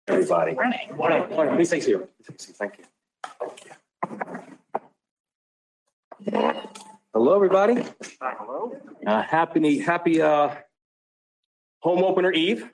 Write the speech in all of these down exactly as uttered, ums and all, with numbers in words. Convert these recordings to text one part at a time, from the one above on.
Everybody. Morning. Morning. Morning. Please stay here. Thank you. Hello, everybody. Hi, hello. Uh, happy, happy uh, home opener eve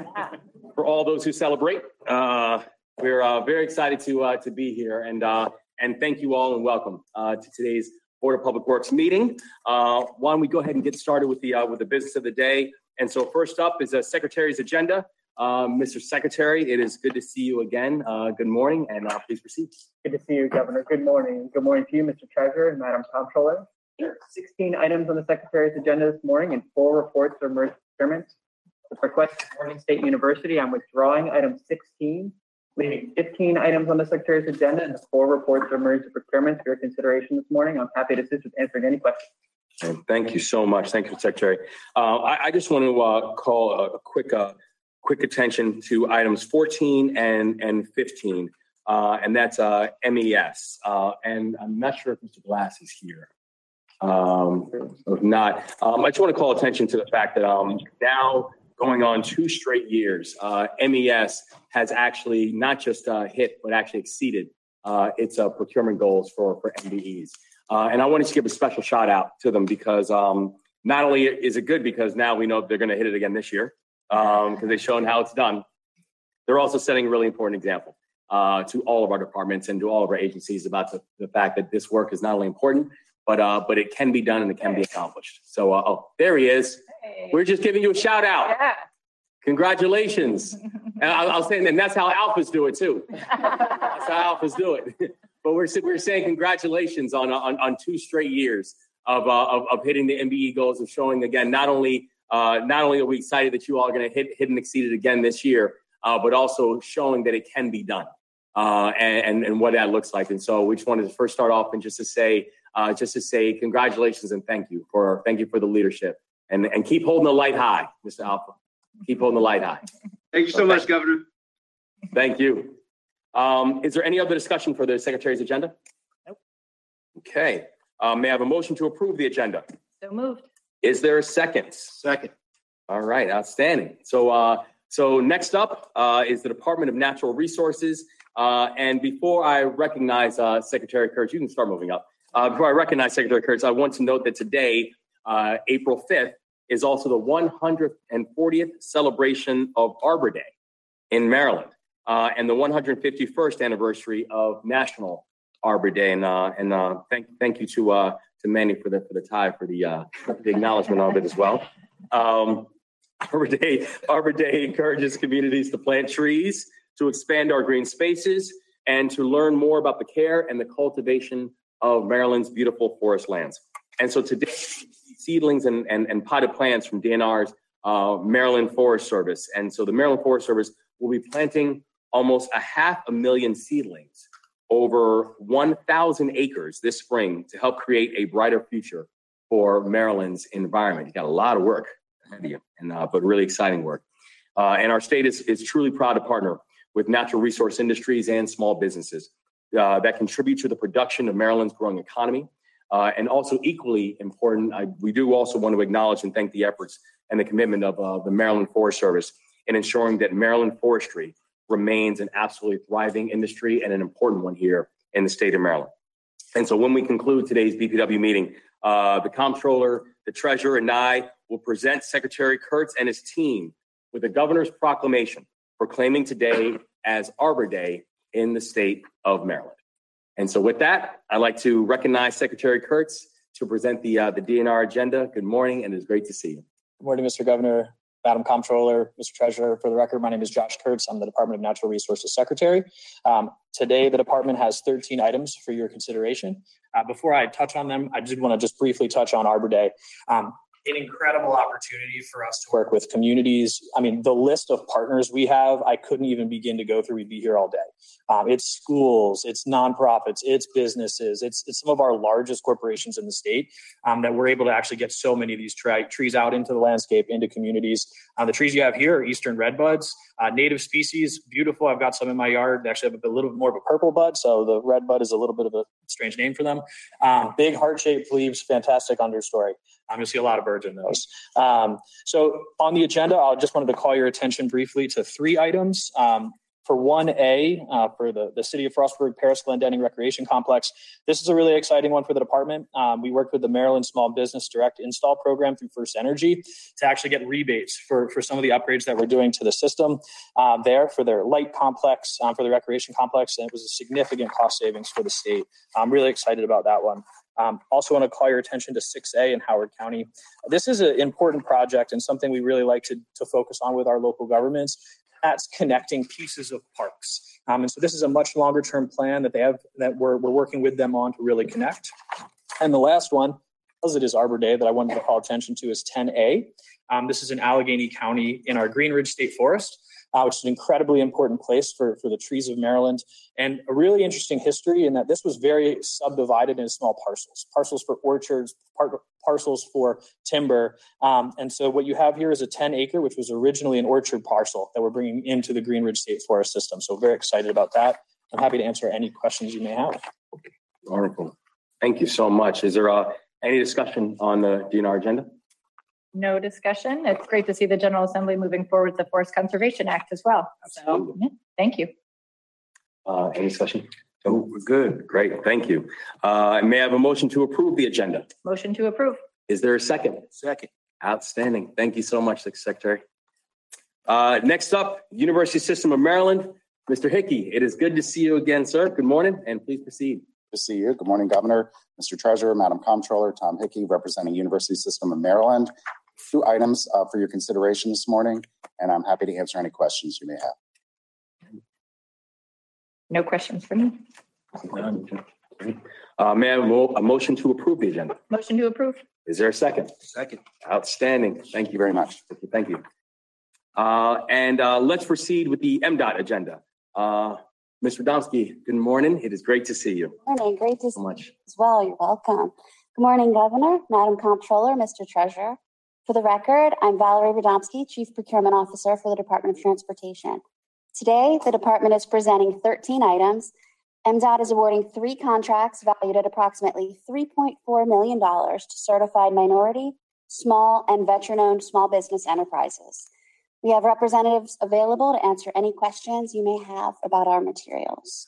for all those who celebrate. Uh, we're uh, very excited to uh, to be here, and uh, and thank you all and welcome uh, to today's Board of Public Works meeting. Uh, why don't we go ahead and get started with the uh, with the business of the day? And so, first up is a secretary's agenda. Uh, Mister Secretary, it is good to see you again. Uh, good morning, and uh, please proceed. Good to see you, Governor. Good morning. Good morning to you, Mister Treasurer and Madam Comptroller. There are sixteen items on the Secretary's agenda this morning and four reports of merged procurements. The request of Morgan State University, I'm withdrawing item sixteen, leaving fifteen items on the Secretary's agenda and the four reports of merged procurements for your consideration this morning. I'm happy to assist with answering any questions. And thank you so much. Thank you, Secretary. Uh, I, I just want to uh, call a, a quick uh, quick attention to items fourteen and, and fifteen, uh, and that's uh, M E S. Uh, and I'm not sure if Mister Glass is here. Um, if not, um, I just want to call attention to the fact that um, now going on two straight years, uh, M E S has actually not just uh, hit, but actually exceeded uh, its uh, procurement goals for, for M B Es. Uh, and I wanted to give a special shout out to them because um, not only is it good because now we know they're going to hit it again this year because um, they've shown how it's done, they're also setting a really important example uh, to all of our departments and to all of our agencies about the, the fact that this work is not only important, but uh, but it can be done and it can be accomplished. So, uh, oh, there he is. Hey. We're just giving you a shout out. Yeah. Congratulations. And I, I'll say, and that's how alphas do it too. That's how alphas do it. But we're we're saying congratulations on on, on two straight years of, uh, of of hitting the M B E goals and showing again not only uh, not only are we excited that you all are going to hit hit and exceed it again this year, uh, but also showing that it can be done uh, and, and and what that looks like. And so we just wanted to first start off and just to say. Uh, just to say congratulations and thank you for thank you for the leadership and, and keep holding the light high, Mister Alpha. Keep holding the light high. Thank you so, so much, thank Governor. Thank you. Um, is there any other discussion for the Secretary's agenda? Nope. Okay. Um, may I have a motion to approve the agenda? So moved. Is there a second? Second. All right. Outstanding. So uh, so next up uh, is the Department of Natural Resources. Uh, and before I recognize uh, Secretary Kurtz, you can start moving up. Uh, before I recognize Secretary Kurtz, I want to note that today, uh, April fifth, is also the one hundred fortieth celebration of Arbor Day in Maryland, uh, and the one hundred fifty-first anniversary of National Arbor Day. And uh, and uh, thank thank you to uh, to Manny for the for the tie for the uh, the acknowledgement of it as well. Um, Arbor Day Arbor Day encourages communities to plant trees, to expand our green spaces, and to learn more about the care and the cultivation of Maryland's beautiful forest lands. And so today, seedlings and, and, and potted plants from D N R's uh, Maryland Forest Service. And so the Maryland Forest Service will be planting almost a half a million seedlings over one thousand acres this spring to help create a brighter future for Maryland's environment. You got a lot of work ahead of you, and, uh, but really exciting work. Uh, and our state is, is truly proud to partner with natural resource industries and small businesses Uh, that contribute to the production of Maryland's growing economy. Uh, and also equally important, I, we do also want to acknowledge and thank the efforts and the commitment of uh, the Maryland Forest Service in ensuring that Maryland forestry remains an absolutely thriving industry and an important one here in the state of Maryland. And so when we conclude today's B P W meeting, uh, the comptroller, the treasurer, and I will present Secretary Kurtz and his team with the governor's proclamation proclaiming today as Arbor Day in the state of Maryland. And so with that, I'd like to recognize Secretary Kurtz to present the uh, the D N R agenda. Good morning, and it's great to see you. Good morning, Mister Governor, Madam Comptroller, Mister Treasurer. For the record, my name is Josh Kurtz. I'm the Department of Natural Resources Secretary. Um, today, the department has thirteen items for your consideration. Uh, before I touch on them, I did want to just briefly touch on Arbor Day. Um, an incredible opportunity for us to work with communities. I mean, the list of partners we have, I couldn't even begin to go through. We'd be here all day. Um, it's schools, it's nonprofits, it's businesses, it's, it's some of our largest corporations in the state um, that we're able to actually get so many of these tri- trees out into the landscape, into communities. Uh, the trees you have here are eastern redbuds, uh, native species, beautiful. I've got some in my yard. They actually have a little bit more of a purple bud, so the red bud is a little bit of a strange name for them. Um, big heart-shaped leaves, fantastic understory. I'm going to see a lot of birds in those. Um, so on the agenda, I just wanted to call your attention briefly to three items. Um, For one A, uh, for the, the City of Frostburg Paris Glendenning Recreation Complex, this is a really exciting one for the department. Um, we worked with the Maryland Small Business Direct Install Program through First Energy to actually get rebates for, for some of the upgrades that we're doing to the system um, there for their light complex, um, for the recreation complex, and it was a significant cost savings for the state. I'm really excited about that one. Um, also want to call your attention to six A in Howard County. This is an important project and something we really like to, to focus on with our local governments. That's connecting pieces of parks. Um, and so this is a much longer term plan that they have that we're, we're working with them on to really connect. And the last one, because it is Arbor Day, that I wanted to call attention to is ten A. Um, this is in Allegheny County in our Green Ridge State Forest, uh, which is an incredibly important place for, for the trees of Maryland, and a really interesting history in that this was very subdivided into small parcels, parcels for orchards, par- parcels for timber. Um, and so what you have here is a ten acre, which was originally an orchard parcel that we're bringing into the Green Ridge State Forest system. So very excited about that. I'm happy to answer any questions you may have. Wonderful. Thank you so much. Is there uh, any discussion on the D N R agenda? No discussion. It's great to see the General Assembly moving forward with the Forest Conservation Act as well. Absolutely. So, yeah, thank you. Uh, any discussion? Oh, we're good. Great. Thank you. Uh, may I have a motion to approve the agenda? Motion to approve. Is there a second? Second. Outstanding. Thank you so much, Secretary. Uh, next up, University System of Maryland, Mister Hickey. It is good to see you again, sir. Good morning, and please proceed. Good to see you. Good morning, Governor, Mister Treasurer, Madam Comptroller, Tom Hickey, representing University System of Maryland. Two items uh, for your consideration this morning, and I'm happy to answer any questions you may have. No questions for me. Uh, may I have a, mo- a motion to approve the agenda? Motion to approve. Is there a second? Second. Outstanding. Thank you very much. Thank you. Uh, and uh, let's proceed with the M DOT agenda. Uh, Mister Domsky, good morning. It is great to see you. Good morning. Great to see So much. you as well. You're welcome. Good morning, Governor, Madam Comptroller, Mister Treasurer. For the record, I'm Valerie Radomski, Chief Procurement Officer for the Department of Transportation. Today, the department is presenting thirteen items. M DOT is awarding three contracts valued at approximately three point four million dollars to certified minority, small, and veteran-owned small business enterprises. We have representatives available to answer any questions you may have about our materials.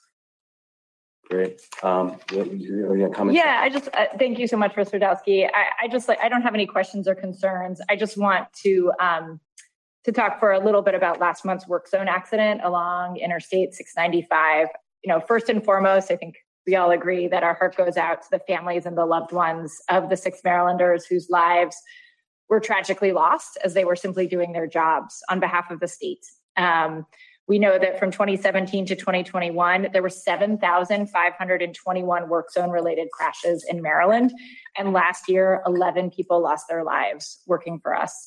Great. Um, you, you, you comments? Yeah, I just uh, thank you so much, Mister Dowski. I, I just like I don't have any questions or concerns. I just want to um, to talk for a little bit about last month's work zone accident along Interstate six ninety-five. You know, first and foremost, I think we all agree that our heart goes out to the families and the loved ones of the six Marylanders whose lives were tragically lost as they were simply doing their jobs on behalf of the state. Um, we know that from twenty seventeen to twenty twenty-one, there were seven thousand five hundred twenty-one work zone related crashes in Maryland. And last year, eleven people lost their lives working for us.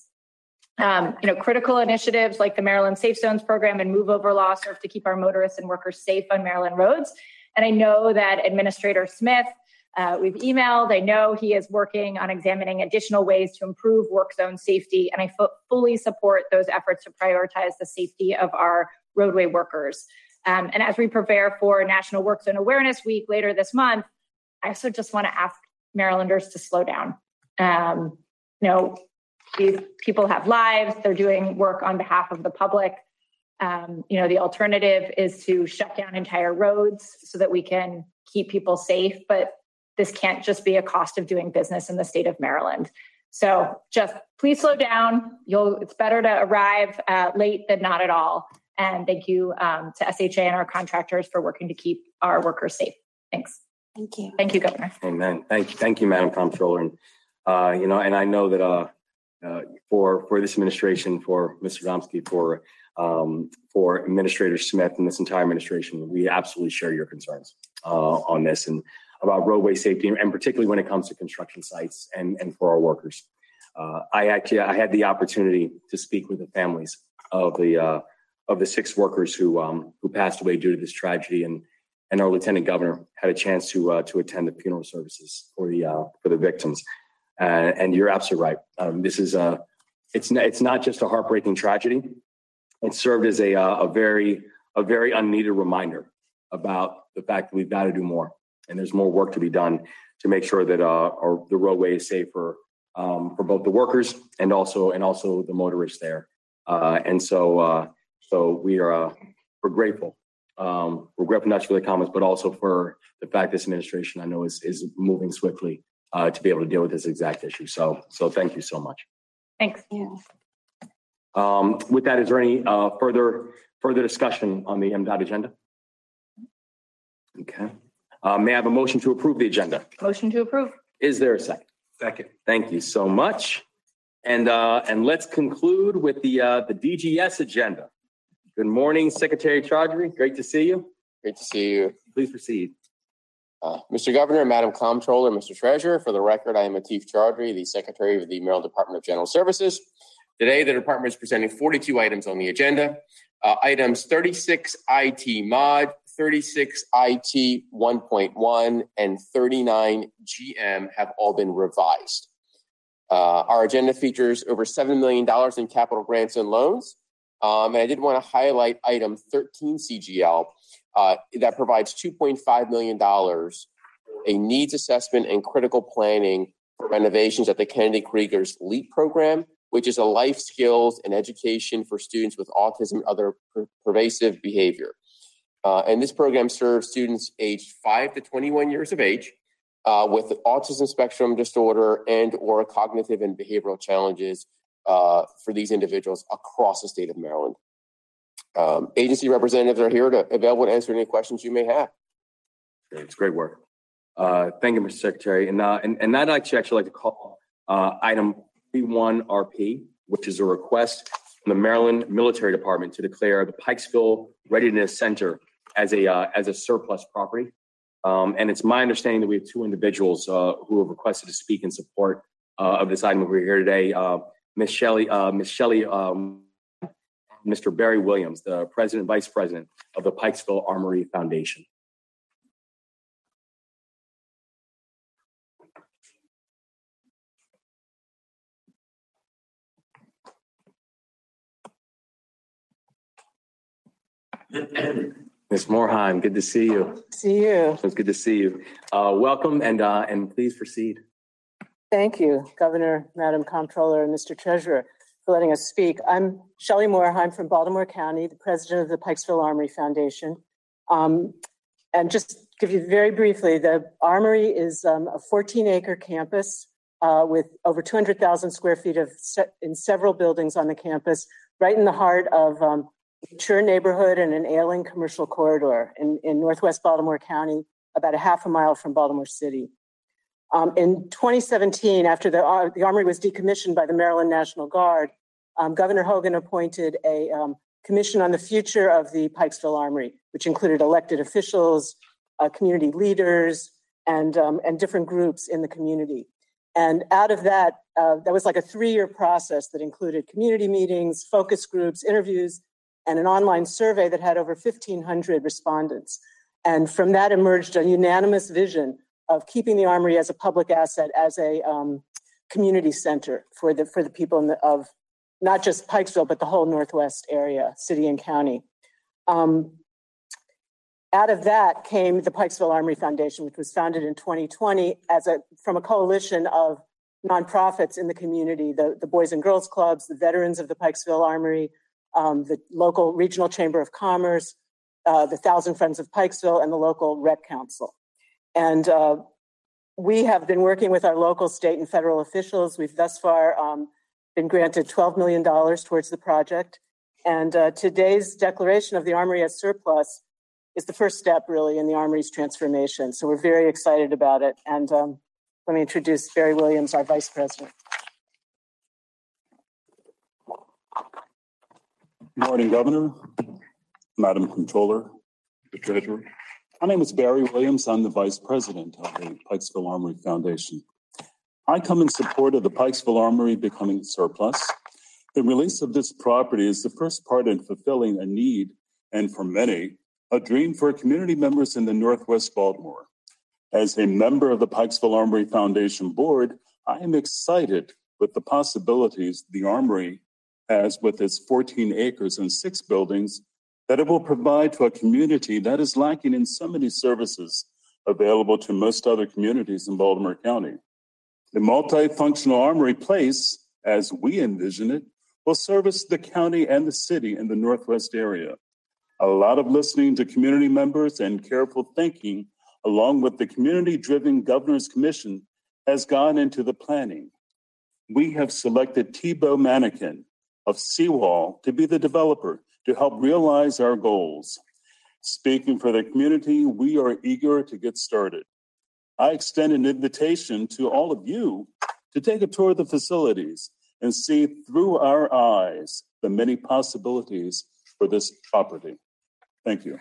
Um, you know, critical initiatives like the Maryland Safe Zones program and Move Over Law serve to keep our motorists and workers safe on Maryland roads. And I know that Administrator Smith, uh, we've emailed, I know he is working on examining additional ways to improve work zone safety. And I f- fully support those efforts to prioritize the safety of our roadway workers. Um, and as we prepare for National Work Zone Awareness Week later this month, I also just want to ask Marylanders to slow down. Um, you know, these people have lives, they're doing work on behalf of the public. Um, you know, the alternative is to shut down entire roads so that we can keep people safe, but this can't just be a cost of doing business in the state of Maryland. So just please slow down. You'll, it's better to arrive uh, late than not at all. And thank you um, to S H A and our contractors for working to keep our workers safe. Thanks. Thank you. Thank you, Governor. Amen. Thank you. Thank you, Madam Comptroller. And, uh, you know, and I know that uh, uh, for, for this administration, for Mister Domsky, for, um, for Administrator Smith and this entire administration, we absolutely share your concerns uh, on this and about roadway safety, and particularly when it comes to construction sites and, and for our workers. Uh, I actually, I had the opportunity to speak with the families of the, uh, of the six workers who, um, who passed away due to this tragedy, and, and our Lieutenant Governor had a chance to, uh, to attend the funeral services for the, uh, for the victims. Uh, and you're absolutely right. Um, this is a, it's not, it's not just a heartbreaking tragedy. It served as a, uh, a very, a very unneeded reminder about the fact that we've got to do more. And there's more work to be done to make sure that uh, our, the roadway is safe for um, for both the workers and also and also the motorists there. Uh, and so uh, so we are uh, we're grateful. Um, we're grateful not just for the comments, but also for the fact this administration, I know, is is moving swiftly uh, to be able to deal with this exact issue. So, so thank you so much. Thanks. Yeah. Um, with that, is there any uh, further further discussion on the M DOT agenda? Okay. Uh, may I have a motion to approve the agenda? Motion to approve. Is there a second? Second. Thank you so much. And uh, and let's conclude with the uh, the D G S agenda. Good morning, Secretary Chaudhary. Great to see you. Great to see you. Please proceed. Uh, Mister Governor, Madam Comptroller, Mister Treasurer, for the record, I am Atif Chaudhary, the Secretary of the Maryland Department of General Services. Today, the department is presenting forty-two items on the agenda. Uh, items thirty-six I T mod, thirty-six I T one point one, and thirty-nine G M have all been revised. Uh, our agenda features over seven million dollars in capital grants and loans. Um, and I did want to highlight item thirteen C G L uh, that provides two point five million dollars, a needs assessment and critical planning for renovations at the Kennedy Krieger's LEAP program, which is a life skills and education for students with autism and other per- pervasive behavior. Uh, and this program serves students aged five to twenty-one years of age uh, with autism spectrum disorder and or cognitive and behavioral challenges uh, for these individuals across the state of Maryland. Um, agency representatives are here to available to answer any questions you may have. It's great work. Uh, thank you, Mister Secretary. And, uh, and, and I'd actually, actually like to call uh, item one R P, which is a request from the Maryland Military Department to declare the Pikesville Readiness Center as a uh, as a surplus property. Um, and it's my understanding that we have two individuals uh, who have requested to speak in support uh, of this item over here today. Uh, Miz Shelley, uh, Miz Shelley, um, Mister Barry Williams, the President and Vice President of the Pikesville Armory Foundation. Miz Morheim, good to see you. See you. It's good to see you. Uh, welcome and uh, and please proceed. Thank you, Governor, Madam Comptroller, and Mister Treasurer, for letting us speak. I'm Shelley Morheim from Baltimore County, the president of the Pikesville Armory Foundation. Um, and just give you very briefly, the Armory is um, a fourteen acre campus uh, with over two hundred thousand square feet of se- in several buildings on the campus, right in the heart of um, mature neighborhood and an ailing commercial corridor in, in Northwest Baltimore County, about a half a mile from Baltimore City. Um, in twenty seventeen, after the, uh, the Armory was decommissioned by the Maryland National Guard, um, Governor Hogan appointed a um, commission on the future of the Pikesville Armory, which included elected officials, uh, community leaders, and, um, and different groups in the community. And out of that, uh, that was like a three-year process that included community meetings, focus groups, interviews, and an online survey that had over fifteen hundred respondents. And from that emerged a unanimous vision of keeping the Armory as a public asset, as a um, community center for the for the people in the, of not just Pikesville, but the whole Northwest area, city and county. Um, out of that came the Pikesville Armory Foundation, which was founded in twenty twenty as a from a coalition of nonprofits in the community, the, the Boys and Girls Clubs, the veterans of the Pikesville Armory, um, the local regional chamber of commerce, uh, the Thousand Friends of Pikesville, and the local rec council. And uh, we have been working with our local, state, and federal officials. We've thus far um, been granted twelve million dollars towards the project. And uh, today's declaration of the Armory as surplus is the first step, really, in the Armory's transformation. So we're very excited about it. And um, let me introduce Barry Williams, our Vice President. Good morning, Governor, Madam Comptroller, the Treasurer. My name is Barry Williams. I'm the Vice President of the Pikesville Armory Foundation. I come in support of the Pikesville Armory becoming surplus. The release of this property is the first part in fulfilling a need, and for many, a dream for community members in the Northwest Baltimore. As a member of the Pikesville Armory Foundation Board, I am excited with the possibilities the Armory has with its fourteen acres and six buildings that it will provide to a community that is lacking in so many services available to most other communities in Baltimore County. The multifunctional Armory Place, as we envision it, will service the county and the city in the Northwest area. A lot of listening to community members and careful thinking, along with the community-driven Governor's Commission, has gone into the planning. We have selected Thibaut Mannequin of Seawall to be the developer to help realize our goals. Speaking for the community, we are eager to get started. I extend an invitation to all of you to take a tour of the facilities and see through our eyes the many possibilities for this property. Thank you.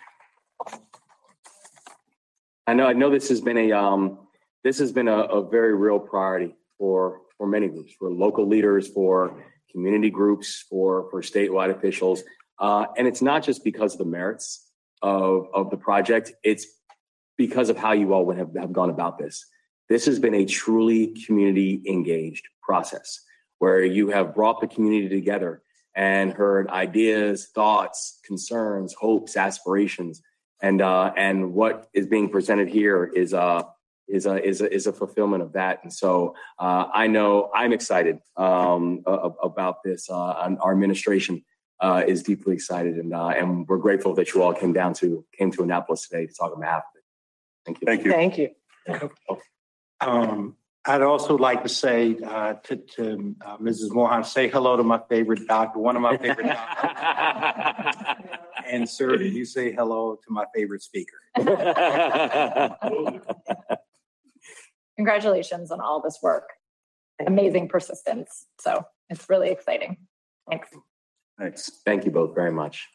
I know. I know this has been a um, this has been a, a very real priority for for many groups, for local leaders, for community groups, for for statewide officials, uh, and it's not just because of the merits of of the project. It's because of how you all would have, have gone about this. This has been a truly community engaged process where you have brought the community together and heard ideas, thoughts, concerns, hopes, aspirations, and uh, and what is being presented here is uh, is a is a is a fulfillment of that. And so uh, I know I'm excited um, about this. Uh, our administration uh, is deeply excited, and uh, and we're grateful that you all came down to came to Annapolis today to talk on behalf of it. Thank you. Thank you. Thank you. Um, I'd also like to say uh, to, to uh, Missus Mohan, say hello to my favorite doctor, one of my favorite doctors. And sir, you say hello to my favorite speaker. Congratulations on all this work. Amazing persistence. So it's really exciting. Thanks. Thanks. Thank you both very much.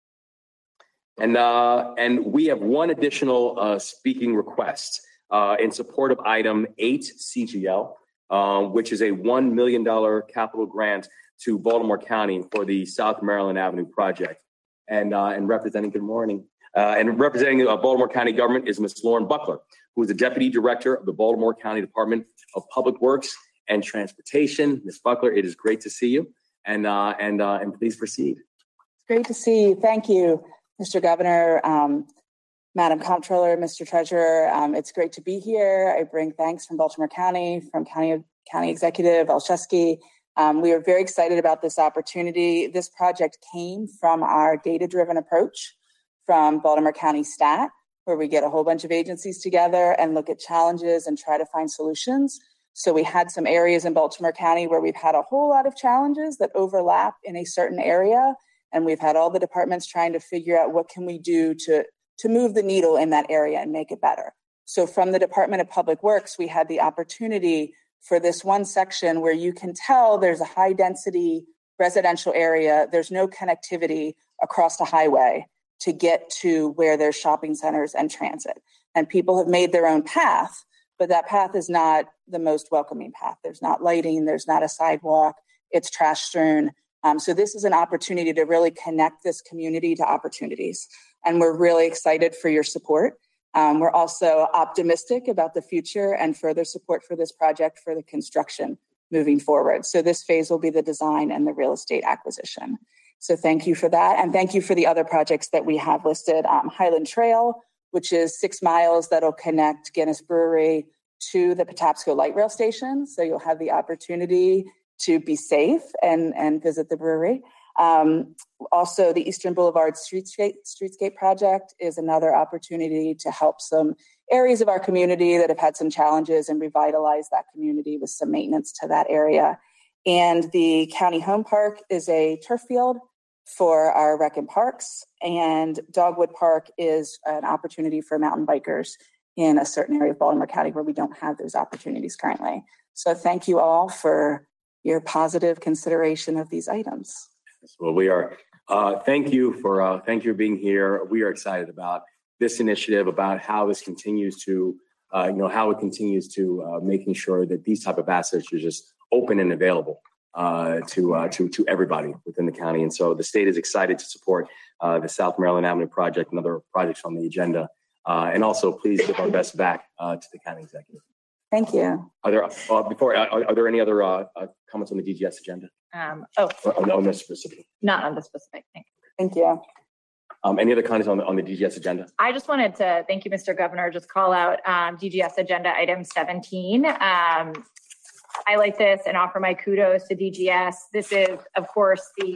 And uh, and we have one additional uh, speaking request uh, in support of item eight C G L, uh, which is a one million dollars capital grant to Baltimore County for the South Maryland Avenue project. And uh, and representing, good morning, uh, and representing uh, Baltimore County government is Miz Lauren Buckler, who is the Deputy Director of the Baltimore County Department of Public Works and Transportation. Miz Buckler, it is great to see you, and uh, and uh, and please proceed. It's great to see you. Thank you, Mister Governor, um, Madam Comptroller, Mister Treasurer. Um, it's great to be here. I bring thanks from Baltimore County, from County County Executive Olszewski. Um, we are very excited about this opportunity. This project came from our data-driven approach from Baltimore County Stat, where we get a whole bunch of agencies together and look at challenges and try to find solutions. So we had some areas in Baltimore County where we've had a whole lot of challenges that overlap in a certain area. And we've had all the departments trying to figure out what can we do to, to move the needle in that area and make it better. So from the Department of Public Works, we had the opportunity for this one section where you can tell there's a high density residential area. There's no connectivity across the highway to get to where there's shopping centers and transit. And people have made their own path, but that path is not the most welcoming path. There's not lighting, there's not a sidewalk, it's trash strewn. Um, so this is an opportunity to really connect this community to opportunities. And we're really excited for your support. Um, we're also optimistic about the future and further support for this project for the construction moving forward. So this phase will be the design and the real estate acquisition. So thank you for that. And thank you for the other projects that we have listed. Um, Highland Trail, which is six miles that'll connect Guinness Brewery to the Patapsco Light Rail Station. So you'll have the opportunity to be safe and, and visit the brewery. Um, also, the Eastern Boulevard Streetscape, Streetscape project is another opportunity to help some areas of our community that have had some challenges and revitalize that community with some maintenance to that area. And the County Home Park is a turf field for our rec and parks, and Dogwood Park is an opportunity for mountain bikers in a certain area of Baltimore County where we don't have those opportunities currently. So thank you all for your positive consideration of these items. Well, we are. Uh, thank you for uh, thank you for being here. We are excited about this initiative, about how this continues to, uh, you know, how it continues to uh, making sure that these type of assets are just open and available uh, to uh, to to everybody within the county. And so the state is excited to support uh, the South Maryland Avenue project and other projects on the agenda. Uh, and also, please give our best back uh, to the county executive. Thank you. Are there uh, before are, are there any other uh, uh, comments on the D G S agenda? Um, oh, or, on this specific? Not on the specific thing. Thank you. Um, any other comments on the on the D G S agenda? I just wanted to thank you, Mister Governor. Just call out um, D G S agenda item seventeen. Um, I like this and offer my kudos to D G S. This is, of course, the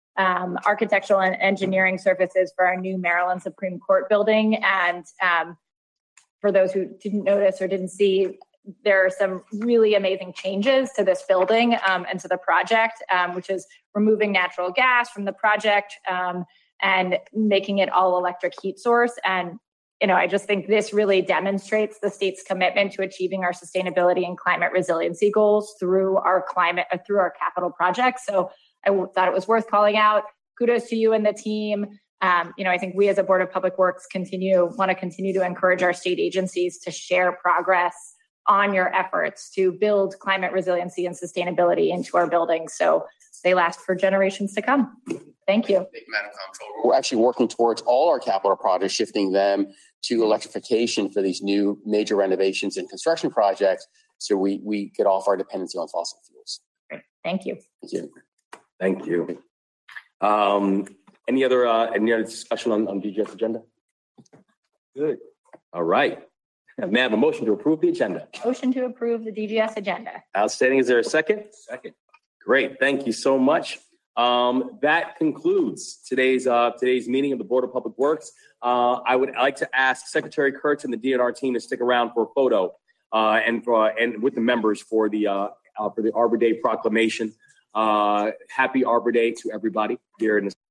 um, architectural and engineering services for our new Maryland Supreme Court building. And um, for those who didn't notice or didn't see, there are some really amazing changes to this building um, and to the project, um, which is removing natural gas from the project um, and making it all electric heat source. And, you know, I just think this really demonstrates the state's commitment to achieving our sustainability and climate resiliency goals through our climate, uh, through our capital projects. So I w- thought it was worth calling out. Kudos to you and the team. Um, you know, I think we as a Board of Public Works continue, want to continue to encourage our state agencies to share progress on your efforts to build climate resiliency and sustainability into our buildings so they last for generations to come. Thank you. Thank you, Madam Comptroller. We're actually working towards all our capital projects, shifting them to electrification for these new major renovations and construction projects so we, we get off our dependency on fossil fuels. Great. Thank you. Thank you. Thank you. Um, any other uh, any other discussion on, on D G S agenda? Good. All right. May I have a motion to approve the agenda? Motion to approve the D G S agenda. Outstanding. Is there a second? Second. Great. Thank you so much. Um, that concludes today's uh, today's meeting of the Board of Public Works. Uh, I would like to ask Secretary Kurtz and the D N R team to stick around for a photo uh, and for, and with the members for the uh, uh, for the Arbor Day proclamation. Uh, happy Arbor Day to everybody here in this.